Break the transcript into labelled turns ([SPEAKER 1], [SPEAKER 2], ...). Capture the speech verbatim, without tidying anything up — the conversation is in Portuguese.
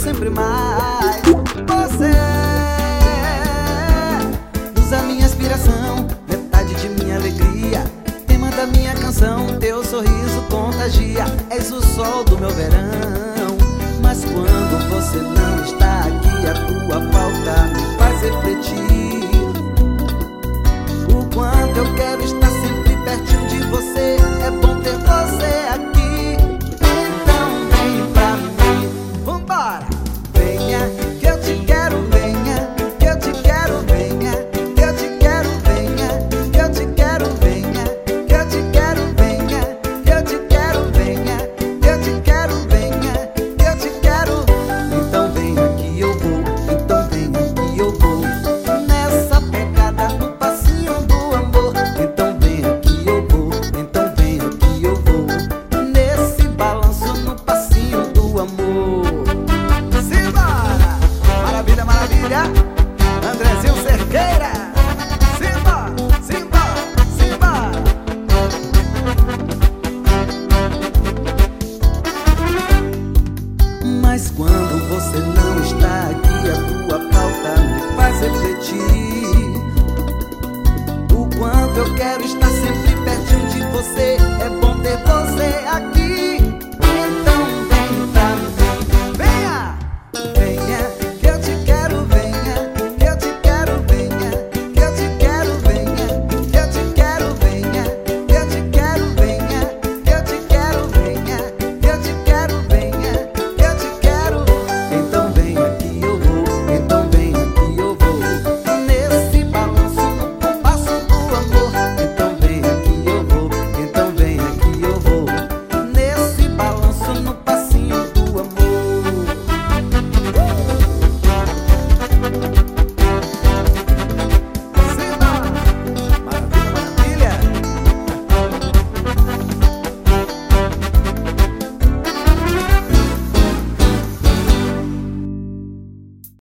[SPEAKER 1] sempre mais. Você usa minha inspiração, metade de minha alegria, tema da minha canção. Teu sorriso contagia, és o sol do meu verão. Mas quando você não está aqui, a tua falta me faz refletir o quanto eu quero estar sempre pertinho de você. É bom ter você aqui, então vem pra mim. Vambora! Venha, que eu te quero, venha, que eu te quero, venha, que eu te quero, venha, que eu te quero, venha, que eu te quero, venha, que eu te quero, venha, que eu te quero, venha, que eu te quero. Então venha que eu vou, então venha que eu vou nessa pegada no passinho do amor. Então venha que eu vou, então venha que eu vou nesse balanço no passinho do amor. Simbora! Maravilha, maravilha! Andrezinho Cerqueira! Simbora, simbora, simbora! Mas quando você não está aqui, a tua falta me faz refletir o quanto eu quero estar sempre pertinho de você.